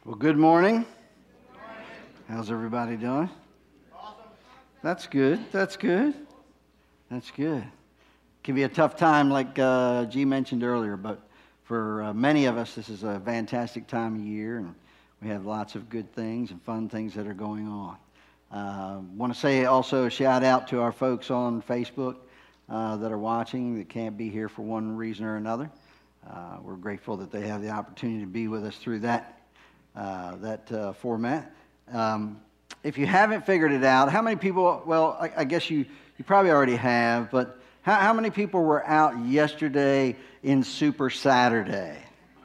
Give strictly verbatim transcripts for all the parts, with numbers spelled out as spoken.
Well, good morning. How's everybody doing? Awesome. That's good. That's good. That's good. Can be a tough time, like uh, G mentioned earlier, but for uh, many of us, this is a fantastic time of year, and we have lots of good things and fun things that are going on. Uh, want to say also a shout out to our folks on Facebook uh, that are watching that can't be here for one reason or another. Uh, we're grateful that they have the opportunity to be with us through that uh, that uh, format. Um, if you haven't figured it out, how many people? Well, I, I guess you you probably already have, but how, how many people were out yesterday in Super Saturday?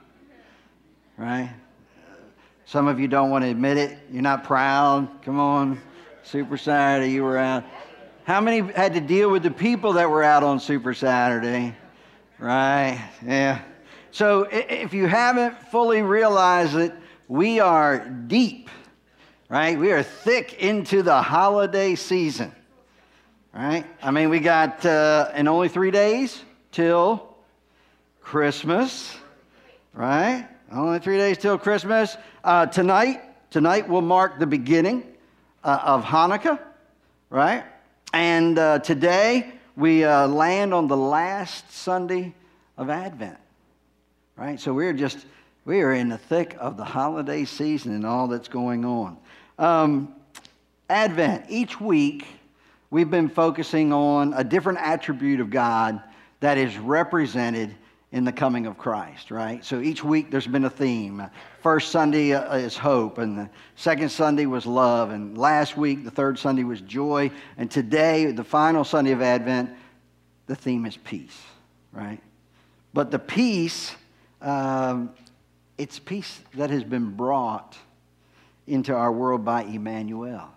Right? Some of you don't want to admit it. You're not proud. Come on, Super Saturday, you were out. How many had to deal with the people that were out on Super Saturday? Right? Yeah. So if you haven't fully realized it, we are deep, right? We are thick into the holiday season, right? I mean, we got uh, in only three days till Christmas, right? Only three days till Christmas. Uh, tonight, tonight will mark the beginning uh, of Hanukkah, right? And uh, today we uh, land on the last Sunday of Advent, right? So we're just, we are in the thick of the holiday season and all that's going on. Um, Advent, each week we've been focusing on a different attribute of God that is represented in the coming of Christ, right? So each week there's been a theme. First Sunday uh, is hope, and the second Sunday was love, and last week the third Sunday was joy, and today, the final Sunday of Advent, the theme is peace, right? But the peace, um, it's peace that has been brought into our world by Emmanuel,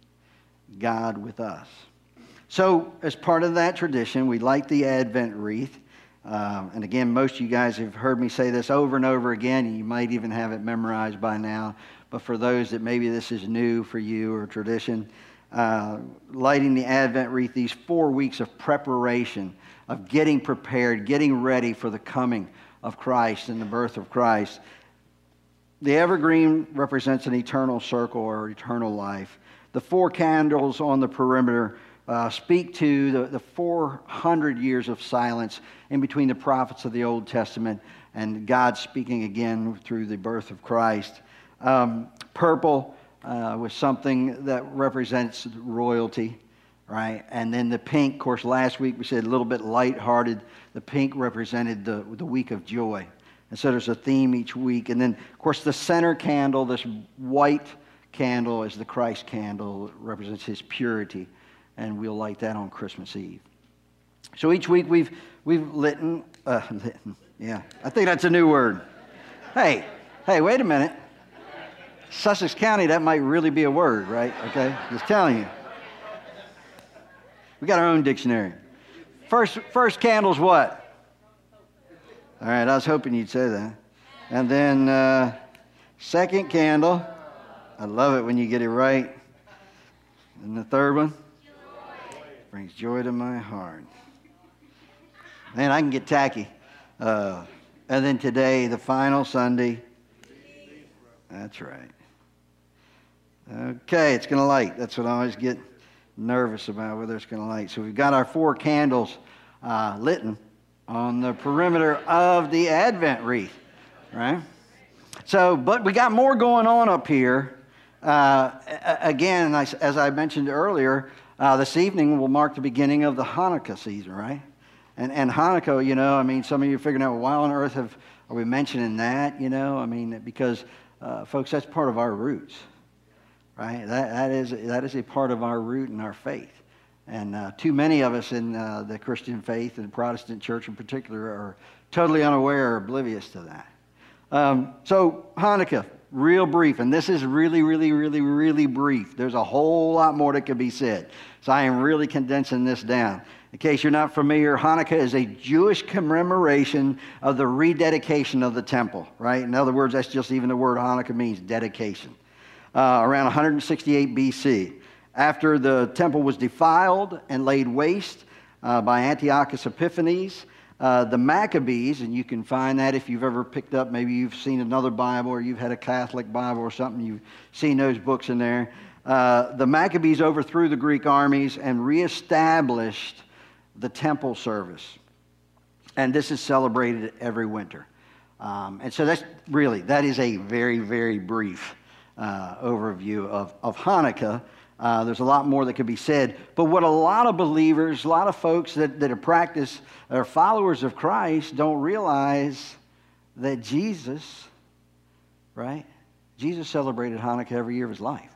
God with us. So as part of that tradition, we light the Advent wreath. Um, and again, most of you guys have heard me say this over and over again, and you might even have it memorized by now. But for those that maybe this is new for you or tradition, uh, lighting the Advent wreath, these four weeks of preparation, of getting prepared, getting ready for the coming of Christ and the birth of Christ. The evergreen represents an eternal circle or eternal life. The four candles on the perimeter Uh, speak to the, the four hundred years of silence in between the prophets of the Old Testament and God speaking again through the birth of Christ. Um, purple uh, was something that represents royalty, right? And then the pink, of course, last week we said a little bit lighthearted. The pink represented the, the week of joy. And so there's a theme each week. And then, of course, the center candle, this white candle, is the Christ candle. It represents his purity. And we'll light that on Christmas Eve. So each week we've we've lit, uh, lit, yeah, I think that's a new word. Hey, hey, wait a minute. Sussex County, that might really be a word, right? Okay, just telling you. We got our own dictionary. First, first candle's what? All right, I was hoping you'd say that. And then uh, second candle, I love it when you get it right. And the third one? Brings joy to my heart. Man, I can get tacky. Uh, and then today, the final Sunday. That's right. Okay, it's going to light. That's what I always get nervous about, whether it's going to light. So we've got our four candles uh, lit on the perimeter of the Advent wreath, right? So, but we got more going on up here. Uh, again, as I mentioned earlier, Uh, this evening will mark the beginning of the Hanukkah season, right? And and Hanukkah, you know, I mean, some of you are figuring out, well, why on earth have, are we mentioning that, you know? I mean, because, uh, folks, that's part of our roots, right? That that is that is a part of our root and our faith. And uh, too many of us in uh, the Christian faith and the Protestant church in particular are totally unaware or oblivious to that. Um, so Hanukkah, real brief, and this is really, really, really, really brief. There's a whole lot more that could be said. So I am really condensing this down. In case you're not familiar, Hanukkah is a Jewish commemoration of the rededication of the temple, right? In other words, that's just even the word Hanukkah means, dedication. Uh, around one hundred sixty-eight B C, after the temple was defiled and laid waste uh, by Antiochus Epiphanes, Uh, the Maccabees, and you can find that if you've ever picked up, maybe you've seen another Bible or you've had a Catholic Bible or something, you've seen those books in there. Uh, the Maccabees overthrew the Greek armies and reestablished the temple service. And this is celebrated every winter. Um, and so that's really, that is a very, very brief uh, overview of, of Hanukkah. Uh, there's a lot more that could be said. But what a lot of believers, a lot of folks that, that have practiced, are followers of Christ, don't realize that Jesus, right? Jesus celebrated Hanukkah every year of his life.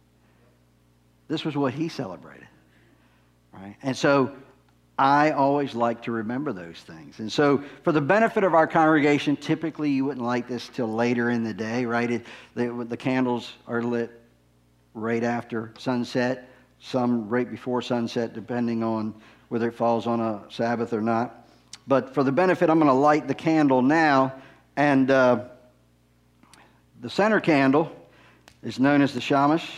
This was what he celebrated, right? And so I always like to remember those things. And so for the benefit of our congregation, typically you wouldn't light this till later in the day, right? It, the, the candles are lit right after sunset, some right before sunset, depending on whether it falls on a Sabbath or not. But for the benefit, I'm going to light the candle now. And uh, the center candle is known as the shamash,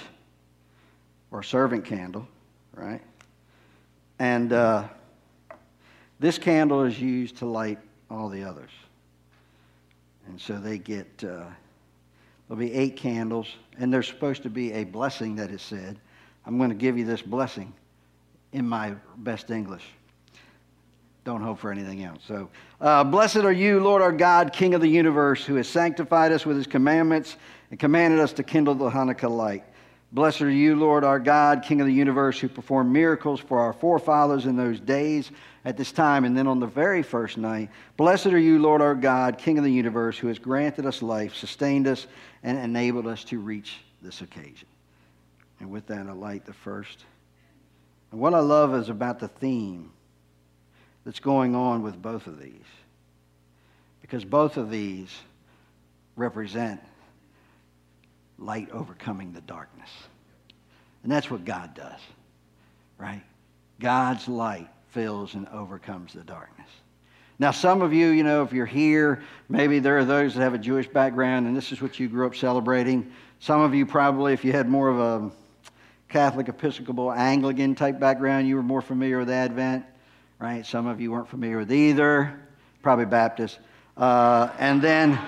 or servant candle, right? And uh, this candle is used to light all the others. And so they get, uh, there'll be eight candles, and there's supposed to be a blessing that is said. I'm going to give you this blessing in my best English. Don't hope for anything else. So, uh, blessed are you, Lord our God, King of the universe, who has sanctified us with his commandments and commanded us to kindle the Hanukkah light. Blessed are you, Lord our God, King of the universe, who performed miracles for our forefathers in those days at this time. And then on the very first night, blessed are you, Lord our God, King of the universe, who has granted us life, sustained us, and enabled us to reach this occasion. And with that, I light the first. And what I love is about the theme that's going on with both of these. Because both of these represent light overcoming the darkness. And that's what God does, right? God's light fills and overcomes the darkness. Now, some of you, you know, if you're here, maybe there are those that have a Jewish background and this is what you grew up celebrating. Some of you probably, if you had more of a Catholic, Episcopal, Anglican type background, you were more familiar with Advent, right? Some of you weren't familiar with either, probably Baptist. Uh, and then,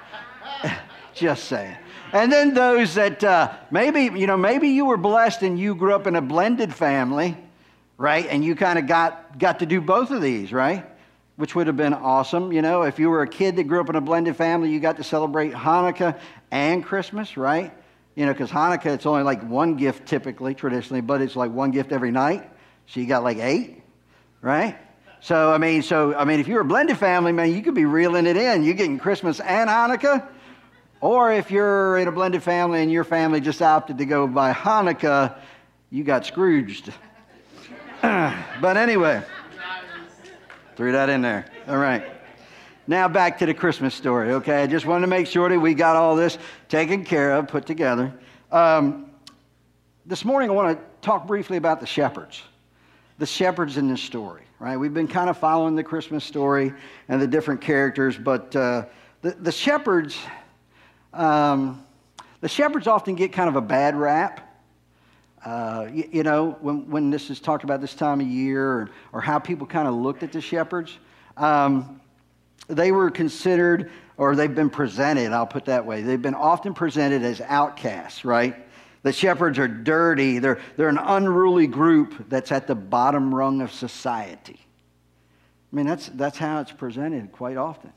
just saying. And then those that uh, maybe, you know, maybe you were blessed and you grew up in a blended family, right? And you kind of got, got to do both of these, right? Which would have been awesome. You know, if you were a kid that grew up in a blended family, you got to celebrate Hanukkah and Christmas, right? You know, because Hanukkah, it's only like one gift typically, traditionally, but it's like one gift every night. So you got like eight, right? So, I mean, so, I mean, if you're a blended family, man, you could be reeling it in. You're getting Christmas and Hanukkah. Or if you're in a blended family and your family just opted to go by Hanukkah, you got Scrooged. But anyway, threw that in there. All right. Now back to the Christmas story, okay? I just wanted to make sure that we got all this taken care of, put together. Um, this morning I want to talk briefly about the shepherds. The shepherds in this story, right? We've been kind of following the Christmas story and the different characters, but uh, the, the shepherds... Um, the shepherds often get kind of a bad rap. Uh, you, you know, when, when this is talked about this time of year, or, or how people kind of looked at the shepherds, um, they were considered, or they've been presented, I'll put that way, they've been often presented as outcasts, right? The shepherds are dirty. They're, they're an unruly group that's at the bottom rung of society. I mean, that's, that's how it's presented quite often.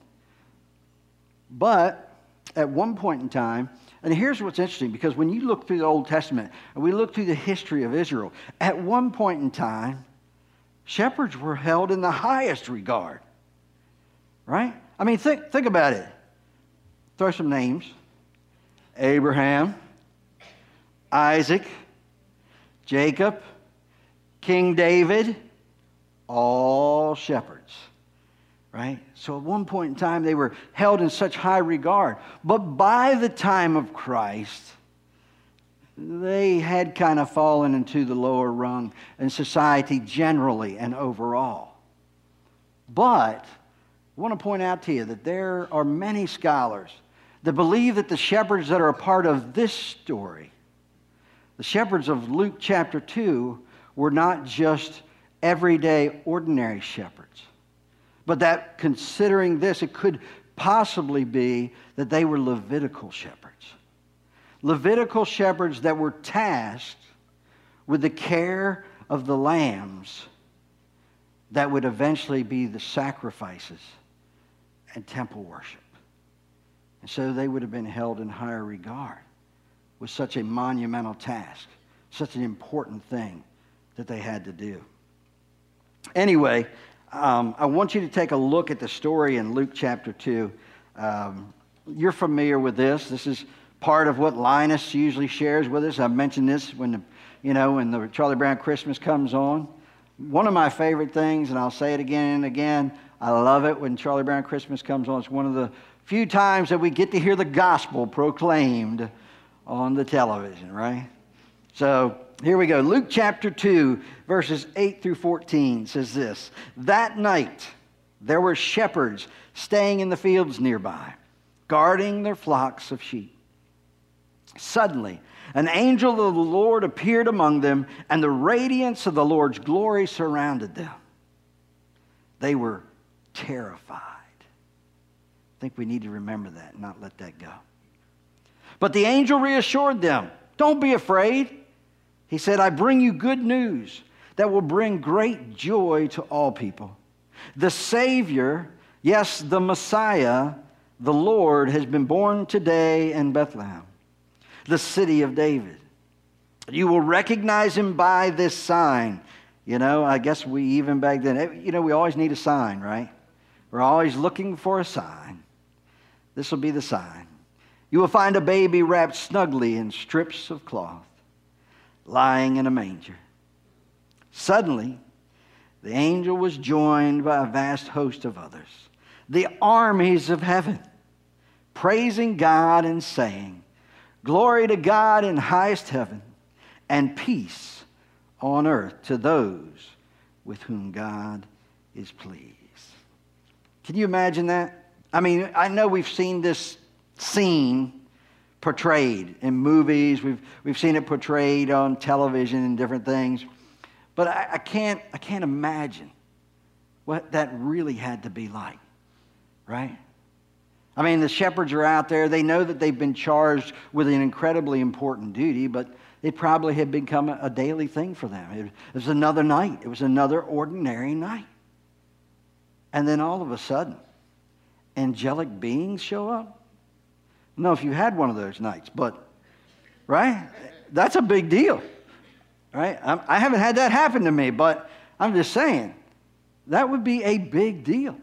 But at one point in time, and here's what's interesting, because when you look through the Old Testament, and we look through the history of Israel, at one point in time, shepherds were held in the highest regard, right? I mean, think, think about it. Throw some names. Abraham, Isaac, Jacob, King David, all shepherds. Right? So at one point in time, they were held in such high regard. But by the time of Christ, they had kind of fallen into the lower rung in society generally and overall. But I want to point out to you that there are many scholars that believe that the shepherds that are a part of this story, the shepherds of Luke chapter two, were not just everyday, ordinary shepherds, But that considering this, it could possibly be that they were Levitical shepherds. Levitical shepherds that were tasked with the care of the lambs that would eventually be the sacrifices and temple worship. And so they would have been held in higher regard with such a monumental task, such an important thing that they had to do. Anyway, um, I want you to take a look at the story in Luke chapter two. Um, you're familiar with this. This is part of what Linus usually shares with us. I've mentioned this when the, you know, when the Charlie Brown Christmas comes on. One of my favorite things, and I'll say it again and again, I love it when Charlie Brown Christmas comes on. It's one of the few times that we get to hear the gospel proclaimed on the television, right? So here we go. Luke chapter two, verses eight through fourteen says this. That night there were shepherds staying in the fields nearby, guarding their flocks of sheep. Suddenly, an angel of the Lord appeared among them, and the radiance of the Lord's glory surrounded them. They were terrified. I think we need to remember that and not let that go. But the angel reassured them, "Don't be afraid." He said, "I bring you good news that will bring great joy to all people. The Savior, yes, the Messiah, the Lord, has been born today in Bethlehem, the city of David. You will recognize him by this sign." You know, I guess we even back then, you know, we always need a sign, right? We're always looking for a sign. This will be the sign. You will find a baby wrapped snugly in strips of cloth, lying in a manger. Suddenly, the angel was joined by a vast host of others, the armies of heaven, praising God and saying, "Glory to God in highest heaven, and peace on earth to those with whom God is pleased." Can you imagine that? I mean, I know we've seen this scene portrayed in movies. We've we've seen it portrayed on television and different things. But I, I can't I can't imagine what that really had to be like, right? I mean, the shepherds are out there. They know that they've been charged with an incredibly important duty, but it probably had become a daily thing for them. It was another night. It was another ordinary night. And then all of a sudden, angelic beings show up. I don't know if you had one of those nights, but, right? That's a big deal, right? I haven't had that happen to me, but I'm just saying, that would be a big deal.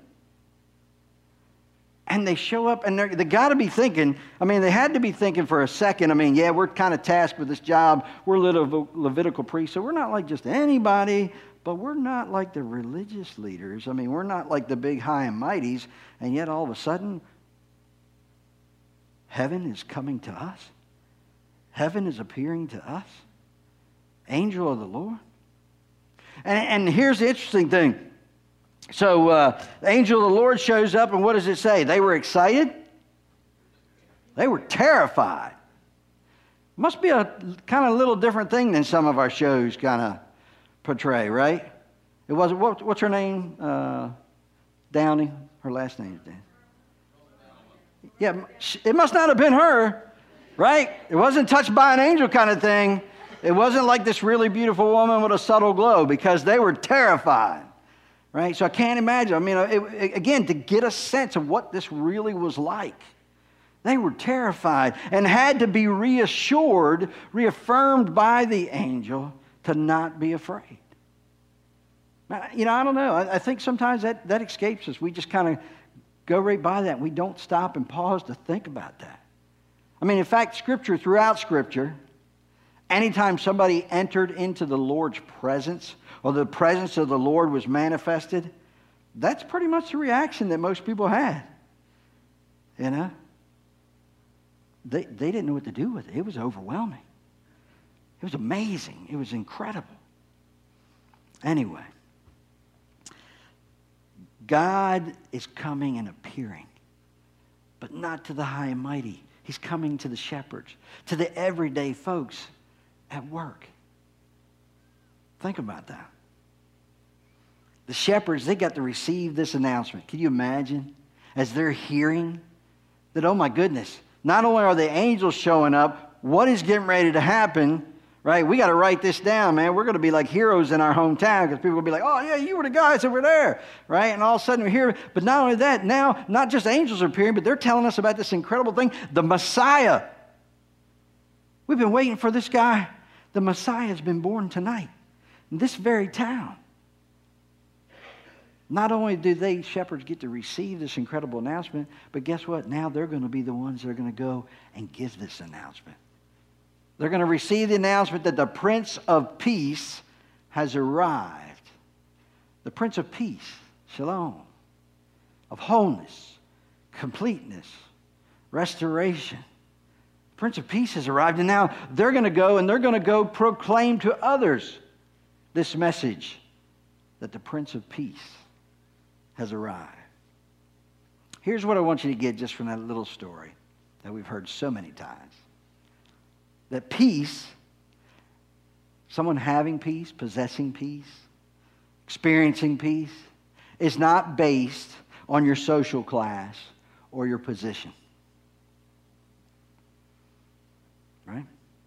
And they show up, and they got to be thinking, I mean, they had to be thinking for a second, I mean, yeah, we're kind of tasked with this job. We're little Levitical priests, so we're not like just anybody, but we're not like the religious leaders. I mean, we're not like the big high and mighties, and yet all of a sudden, heaven is coming to us. Heaven is appearing to us. Angel of the Lord. And, and here's the interesting thing. So uh, the angel of the Lord shows up, and what does it say? They were excited. They were terrified. Must be a kind of little different thing than some of our shows kind of portray, right? It wasn't. What, what's her name? Uh, Downey. Her last name is Downey. Yeah, it must not have been her, right? It wasn't touched by an angel kind of thing. It wasn't like this really beautiful woman with a subtle glow, because they were terrified. Right? So I can't imagine. I mean, it, it, again, to get a sense of what this really was like. They were terrified and had to be reassured, reaffirmed by the angel to not be afraid. Now, you know, I don't know. I, I think sometimes that, that escapes us. We just kind of go right by that. We don't stop and pause to think about that. I mean, in fact, Scripture, throughout Scripture, anytime somebody entered into the Lord's presence, or the presence of the Lord was manifested, that's pretty much the reaction that most people had. You know? They, they didn't know what to do with it. It was overwhelming. It was amazing. It was incredible. Anyway, God is coming and appearing, but not to the high and mighty. He's coming to the shepherds, to the everyday folks at work. Think about that. The shepherds, they got to receive this announcement. Can you imagine? As they're hearing that, oh my goodness, not only are the angels showing up, what is getting ready to happen, right? We got to write this down, man. We're going to be like heroes in our hometown because people will be like, oh yeah, you were the guys that were there, right? And all of a sudden we're here. But not only that, now not just angels are appearing, but they're telling us about this incredible thing, the Messiah. We've been waiting for this guy. The Messiah has been born tonight in this very town. Not only do they, shepherds, get to receive this incredible announcement, but guess what? Now they're going to be the ones that are going to go and give this announcement. They're going to receive the announcement that the Prince of Peace has arrived. The Prince of Peace, Shalom, of wholeness, completeness, restoration. The Prince of Peace has arrived, and now they're going to go and they're going to go proclaim to others this message that the Prince of Peace has arrived. Here's what I want you to get just from that little story that we've heard so many times. That peace, someone having peace, possessing peace, experiencing peace, is not based on your social class or your position. Right?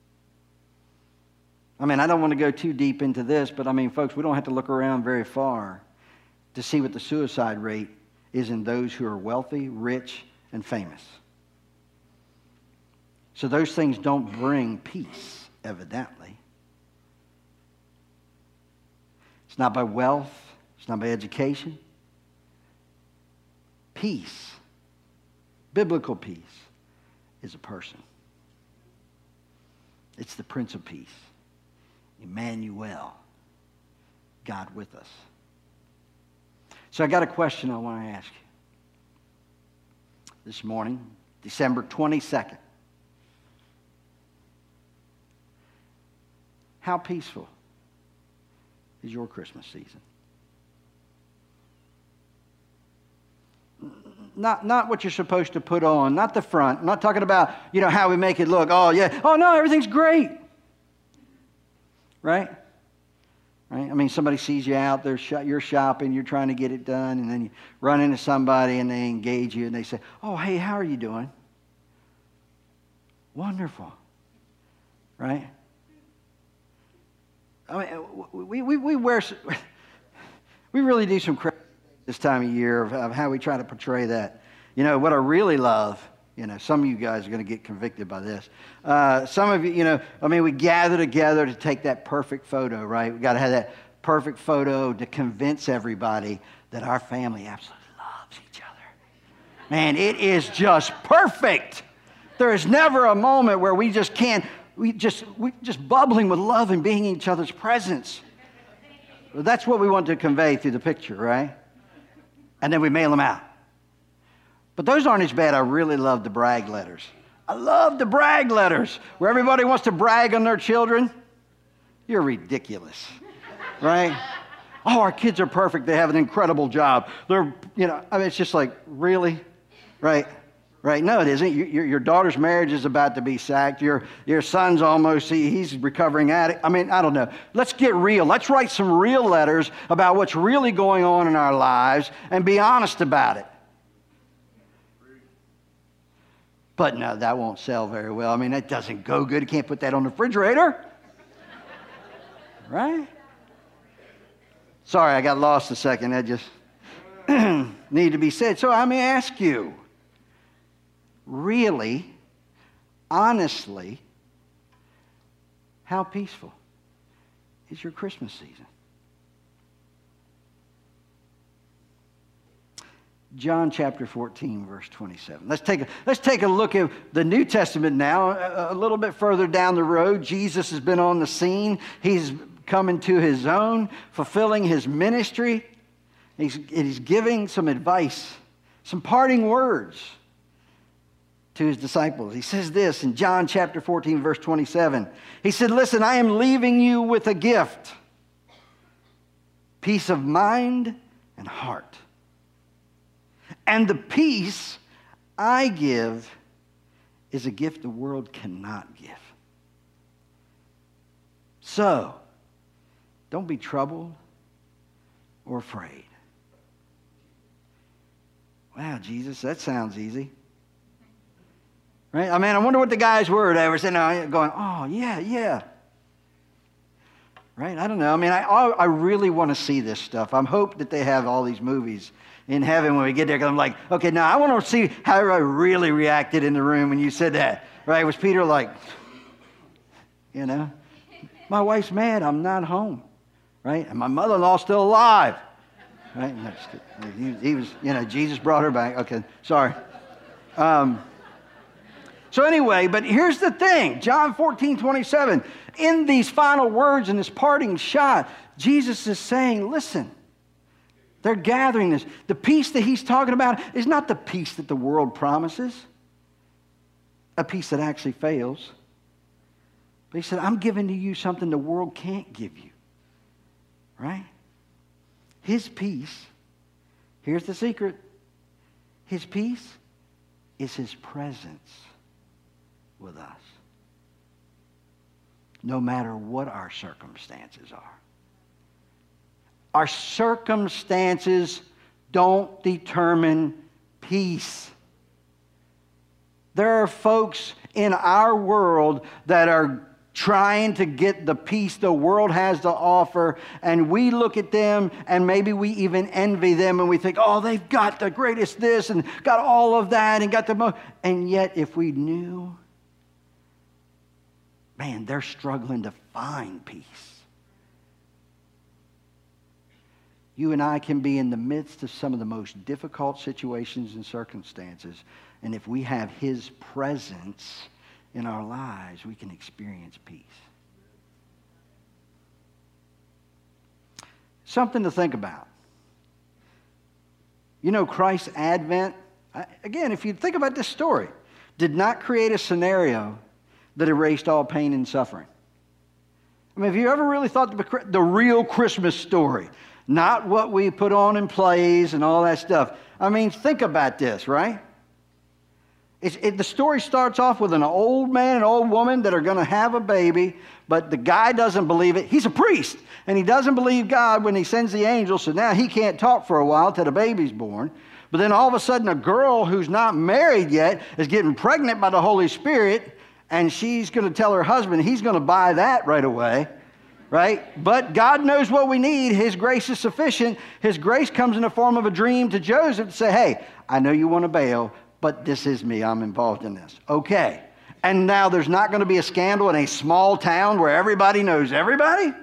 I mean, I don't want to go too deep into this, but I mean, folks, we don't have to look around very far to see what the suicide rate is in those who are wealthy, rich, and famous. So those things don't bring peace, evidently. It's not by wealth. It's not by education. Peace, biblical peace, is a person. It's the Prince of Peace, Emmanuel, God with us. So I got a question I want to ask you. This morning, December twenty-second. How peaceful is your Christmas season? Not, not what you're supposed to put on, not the front. I'm not talking about, you know, how we make it look. Oh, yeah. Oh, no, everything's great. Right? Right? I mean, somebody sees you out there, you're shopping, you're trying to get it done, and then you run into somebody and they engage you and they say, oh, hey, how are you doing? Wonderful. Right? I mean, we, we, we wear, we really do some crazy this time of year of, of how we try to portray that. You know, what I really love, you know, some of you guys are going to get convicted by this. Uh, some of you, you know, I mean, we gather together to take that perfect photo, right? We got to have that perfect photo to convince everybody that our family absolutely loves each other. Man, it is just perfect. There is never a moment where we just can't, we just, we just bubbling with love and being in each other's presence. Well, that's what we want to convey through the picture, right? And then we mail them out. But those aren't as bad. I really love the brag letters. I love the brag letters where everybody wants to brag on their children. You're ridiculous, right? Oh, our kids are perfect. They have an incredible job. They're, you know, I mean, it's just like, really? Right? Right? No, it isn't. You, your, your daughter's marriage is about to be sacked. Your, your son's almost, he, he's recovering addict. I mean, I don't know. Let's get real. Let's write some real letters about what's really going on in our lives and be honest about it. But no, that won't sell very well. I mean, that doesn't go good. You can't put that on the refrigerator. Right? Sorry, I got lost a second. That just needed to be said. So I may ask you, really, honestly, how peaceful is your Christmas season? John chapter fourteen, verse twenty-seven. Let's take a, let's take a look at the New Testament now. A, a little bit further down the road, Jesus has been on the scene. He's coming to his own, fulfilling his ministry. He's, he's giving some advice, some parting words to his disciples. He says this in John chapter fourteen, verse twenty-seven. He said, listen, I am leaving you with a gift, peace of mind and heart. And the peace I give is a gift the world cannot give. So, don't be troubled. or afraid. Wow, Jesus, that sounds easy. Right? I mean, I wonder what the guys were. They were sitting there going, oh, yeah, yeah. Right? I don't know. I mean, I, I really want to see this stuff. I hope that they have all these movies in heaven when we get there. Because I'm like, okay, now I want to see how I really reacted in the room when you said that. Right? Was Peter like, you know, my wife's mad. I'm not home. Right? And my mother-in-law's still alive. Right? No, he, he was, you know, Jesus brought her back. Okay, sorry. Um, so anyway, but here's the thing. John fourteen twenty-seven. In these final words, in this parting shot, Jesus is saying, listen, they're gathering this. The peace that he's talking about is not the peace that the world promises, a peace that actually fails. But he said, I'm giving to you something the world can't give you. Right? His peace, here's the secret. His peace is his presence with us. No matter what our circumstances are. Our circumstances don't determine peace. There are folks in our world that are trying to get the peace the world has to offer, and we look at them and maybe we even envy them and we think, oh, they've got the greatest this and got all of that and got the most. And yet if we knew, man, they're struggling to find peace. You and I can be in the midst of some of the most difficult situations and circumstances, and if we have his presence in our lives, we can experience peace. Something to think about. You know, Christ's advent, again, if you think about this story, did not create a scenario that erased all pain and suffering. I mean, have you ever really thought the, the real Christmas story, not what we put on in plays and all that stuff? I mean, think about this, right? It's, it, the story starts off with an old man and old woman that are going to have a baby, but the guy doesn't believe it. He's a priest, and he doesn't believe God when he sends the angel, so now he can't talk for a while till the baby's born. But then all of a sudden, a girl who's not married yet is getting pregnant by the Holy Spirit, and she's going to tell her husband he's going to buy that right away, right? But God knows what we need. His grace is sufficient. His grace comes in the form of a dream to Joseph to say, hey, I know you want to bail, but this is me. I'm involved in this. Okay. And now there's not going to be a scandal in a small town where everybody knows everybody?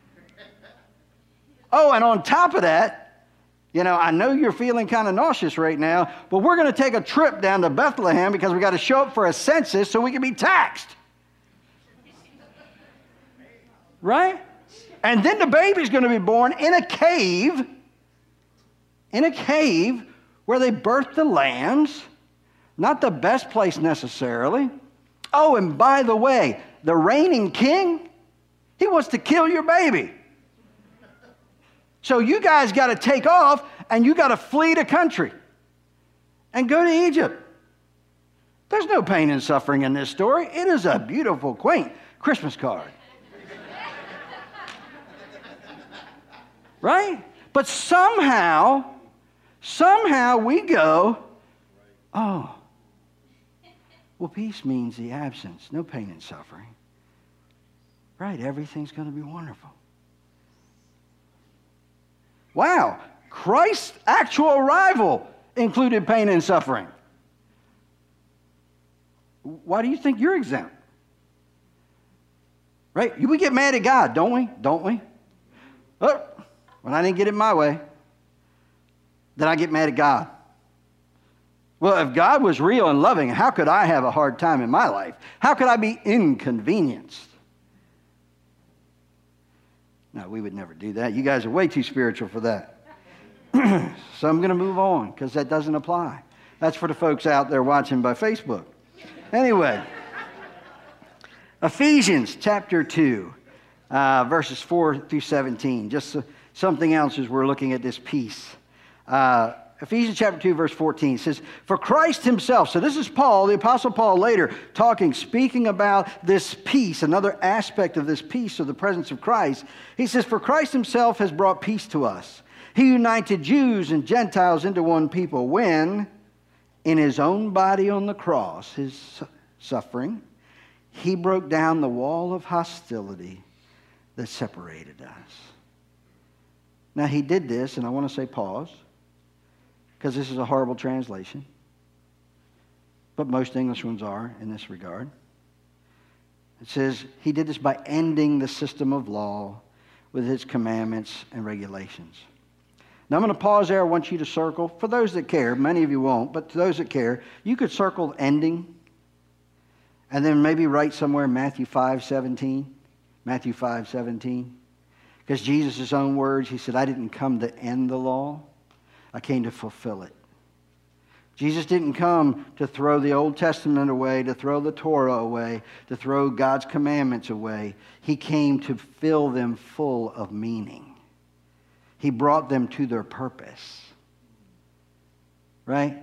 Oh, and on top of that, you know, I know you're feeling kind of nauseous right now, but we're going to take a trip down to Bethlehem because we got to show up for a census so we can be taxed. Right? And then the baby's going to be born in a cave, in a cave where they birthed the lambs. Not the best place necessarily. Oh, and by the way, the reigning king, he wants to kill your baby. So you guys got to take off and you got to flee the country and go to Egypt. There's no pain and suffering in this story. It is a beautiful, quaint Christmas card. Right? But somehow, somehow we go, oh, well, peace means the absence, no pain and suffering. Right, everything's going to be wonderful. Wow, Christ's actual arrival included pain and suffering. Why do you think you're exempt? Right, we get mad at God, don't we? Don't we? Oh, when I didn't get it my way, then I get mad at God. Well, if God was real and loving, how could I have a hard time in my life? How could I be inconvenienced? No, we would never do that. You guys are way too spiritual for that. So I'm going to move on because that doesn't apply. That's for the folks out there watching by Facebook. Anyway, Ephesians chapter two, uh, verses four through seventeen. Just uh, something else as we're looking at this peace. Uh, Ephesians chapter two, verse fourteen says, for Christ himself, so this is Paul, the Apostle Paul later, talking, speaking about this peace, another aspect of this peace of the presence of Christ. He says, for Christ himself has brought peace to us. He united Jews and Gentiles into one people when, in his own body on the cross, his suffering, he broke down the wall of hostility that separated us. Now, he did this, and I want to say pause, because this is a horrible translation. But most English ones are in this regard. It says, he did this by ending the system of law with its commandments and regulations. Now, I'm going to pause there. I want you to circle. For those that care, many of you won't, but to those that care, you could circle ending, and then maybe write somewhere Matthew five seventeen. Matthew five seventeen. Because Jesus' own words, he said, I didn't come to end the law. I came to fulfill it. Jesus didn't come to throw the Old Testament away, to throw the Torah away, to throw God's commandments away. He came to fill them full of meaning. He brought them to their purpose. Right?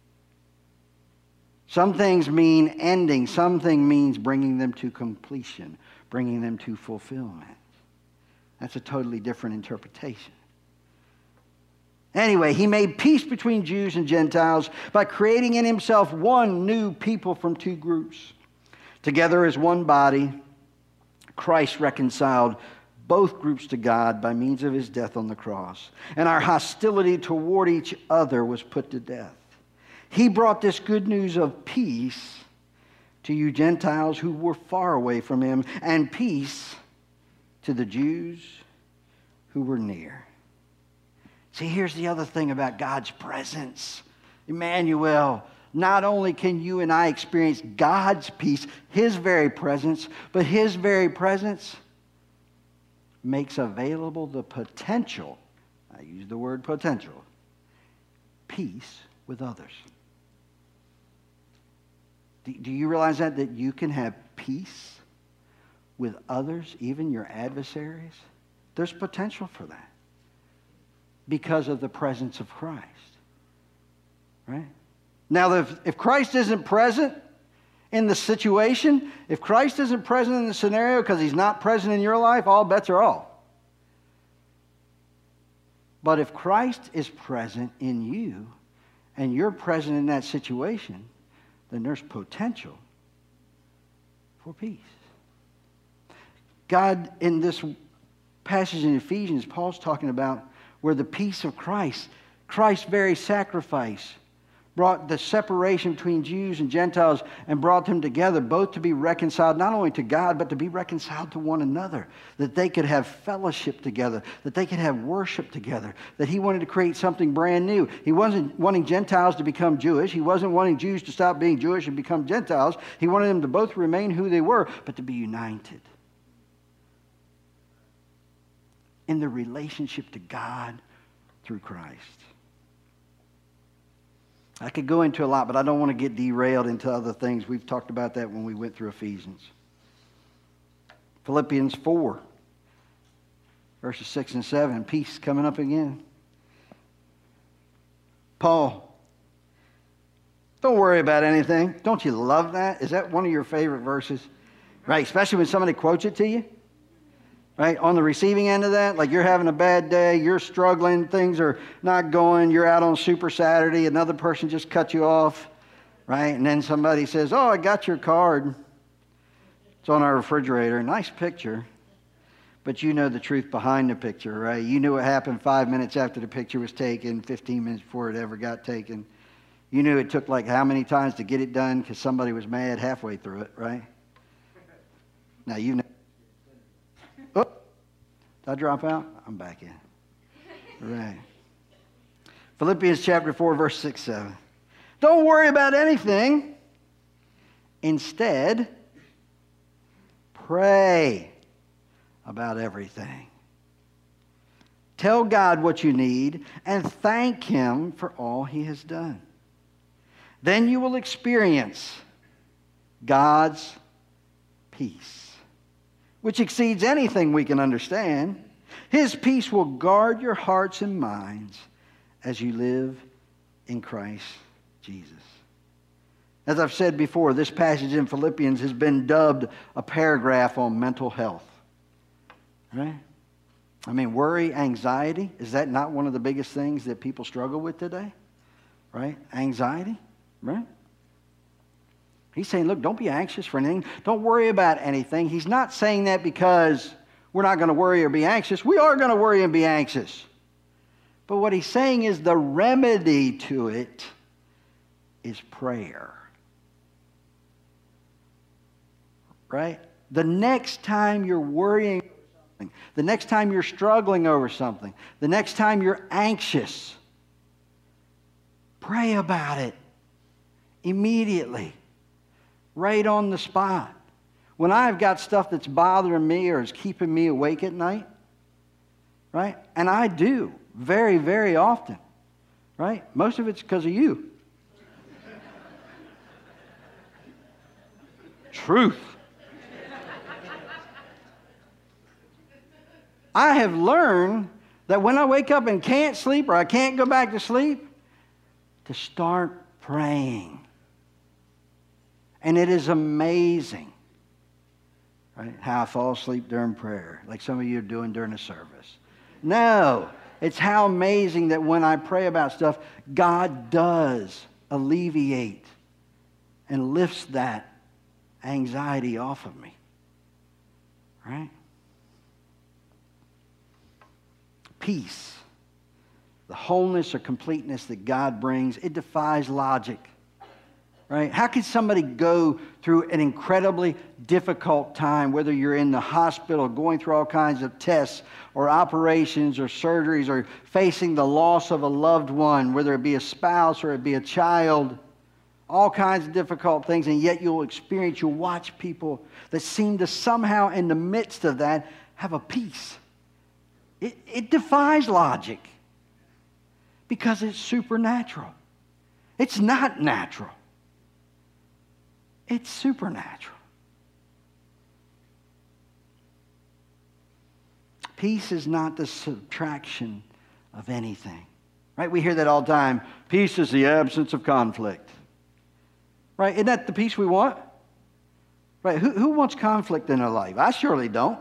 Some things mean ending. Something means bringing them to completion, bringing them to fulfillment. That's a totally different interpretation. Anyway, he made peace between Jews and Gentiles by creating in himself one new people from two groups. Together as one body, Christ reconciled both groups to God by means of his death on the cross. And our hostility toward each other was put to death. He brought this good news of peace to you Gentiles who were far away from him, and peace to the Jews who were near. See, here's the other thing about God's presence. Emmanuel, not only can you and I experience God's peace, his very presence, but his very presence makes available the potential, I use the word potential, peace with others. Do, do you realize that? That you can have peace with others, even your adversaries? There's potential for that because of the presence of Christ. Right? Now, if, if Christ isn't present in the situation, if Christ isn't present in the scenario because he's not present in your life, all bets are off. But if Christ is present in you and you're present in that situation, then there's potential for peace. God, in this passage in Ephesians, Paul's talking about where the peace of Christ, Christ's very sacrifice, brought the separation between Jews and Gentiles and brought them together, both to be reconciled not only to God, but to be reconciled to one another, that they could have fellowship together, that they could have worship together, that he wanted to create something brand new. He wasn't wanting Gentiles to become Jewish. He wasn't wanting Jews to stop being Jewish and become Gentiles. He wanted them to both remain who they were, but to be united in the relationship to God through Christ. I could go into a lot, but I don't want to get derailed into other things. We've talked about that when we went through Ephesians. Philippians four, verses six and seven. Peace coming up again. Paul, don't worry about anything. Don't you love that? Is that one of your favorite verses? Right, especially when somebody quotes it to you. Right, on the receiving end of that, like you're having a bad day, you're struggling, things are not going, you're out on Super Saturday, another person just cut you off, right? And then somebody says, oh, I got your card. It's on our refrigerator. Nice picture. But you know the truth behind the picture, right? You knew what happened five minutes after the picture was taken, fifteen minutes before it ever got taken. You knew it took like how many times to get it done because somebody was mad halfway through it, right? Now you know. Oh, did I drop out? I'm back in. Right. Philippians chapter four, verse six, seven. Don't worry about anything. Instead, pray about everything. Tell God what you need and thank him for all he has done. Then you will experience God's peace, which exceeds anything we can understand. His peace will guard your hearts and minds as you live in Christ Jesus. As I've said before, this passage in Philippians has been dubbed a paragraph on mental health. Right? I mean, worry, anxiety, is that not one of the biggest things that people struggle with today? Right? Anxiety, right? He's saying, look, don't be anxious for anything. Don't worry about anything. He's not saying that because we're not going to worry or be anxious. We are going to worry and be anxious. But what he's saying is the remedy to it is prayer. Right? The next time you're worrying over something, the next time you're struggling over something, the next time you're anxious, pray about it immediately, right on the spot. When I've got stuff that's bothering me or is keeping me awake at night, right? And I do very, very often, right? Most of it's because of you. Truth. I have learned that when I wake up and can't sleep or I can't go back to sleep, to start praying. And it is amazing, right, how I fall asleep during prayer, like some of you are doing during the service. No, it's how amazing that when I pray about stuff, God does alleviate and lifts that anxiety off of me. Right? Peace, the wholeness or completeness that God brings, it defies logic. Right? How can somebody go through an incredibly difficult time, whether you're in the hospital going through all kinds of tests or operations or surgeries or facing the loss of a loved one, whether it be a spouse or it be a child, all kinds of difficult things, and yet you'll experience, you'll watch people that seem to somehow in the midst of that have a peace. It, it defies logic because it's supernatural. It's not natural. It's supernatural. Peace is not the subtraction of anything. Right? We hear that all the time. Peace is the absence of conflict. Right? Isn't that the peace we want? Right? Who, who wants conflict in their life? I surely don't.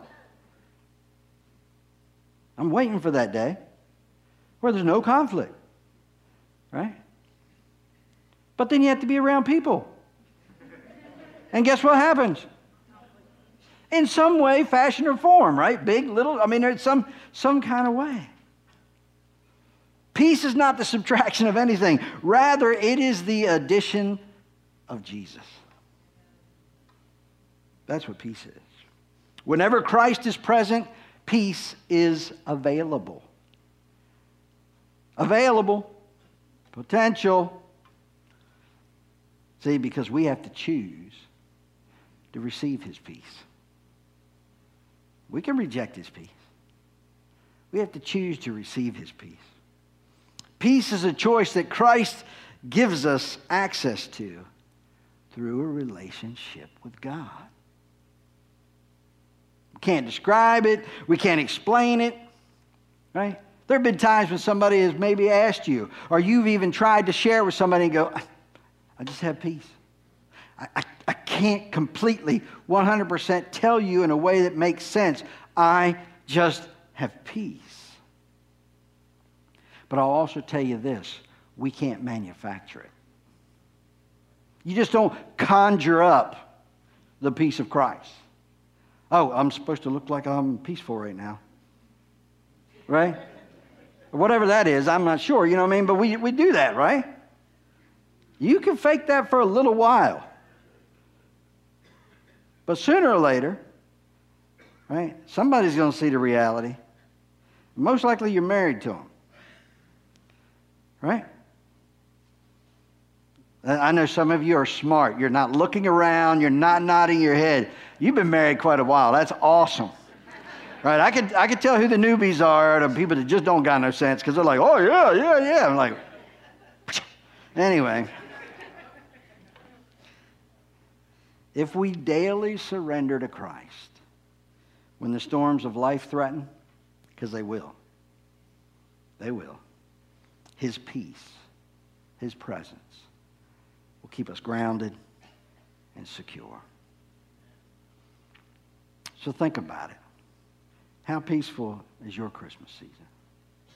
I'm waiting for that day where there's no conflict. Right? But then you have to be around people. And guess what happens? In some way, fashion, or form, right? Big, little, I mean, there's some, some kind of way. Peace is not the subtraction of anything. Rather, it is the addition of Jesus. That's what peace is. Whenever Christ is present, peace is available. Available. Potential. See, because we have to choose to receive his peace. We can reject his peace. We have to choose to receive his peace. Peace is a choice that Christ gives us access to through a relationship with God. We can't describe it. We can't explain it. Right? There have been times when somebody has maybe asked you, or you've even tried to share with somebody and go, I just have peace. I, I, I can't completely one hundred percent tell you in a way that makes sense. I just have peace. But I'll also tell you this. We can't manufacture it. You just don't conjure up the peace of Christ. Oh, I'm supposed to look like I'm peaceful right now. Right? Whatever that is, I'm not sure. You know what I mean? But we, we do that, right? You can fake that for a little while. But sooner or later, right, somebody's going to see the reality. Most likely you're married to them. Right? I know some of you are smart. You're not looking around. You're not nodding your head. You've been married quite a while. That's awesome. Right? I could, I could tell who the newbies are, the people that just don't got no sense, because they're like, oh, yeah, yeah, yeah. I'm like, anyway. If we daily surrender to Christ when the storms of life threaten, because they will, they will, his peace, his presence will keep us grounded and secure. So think about it. How peaceful is your Christmas season?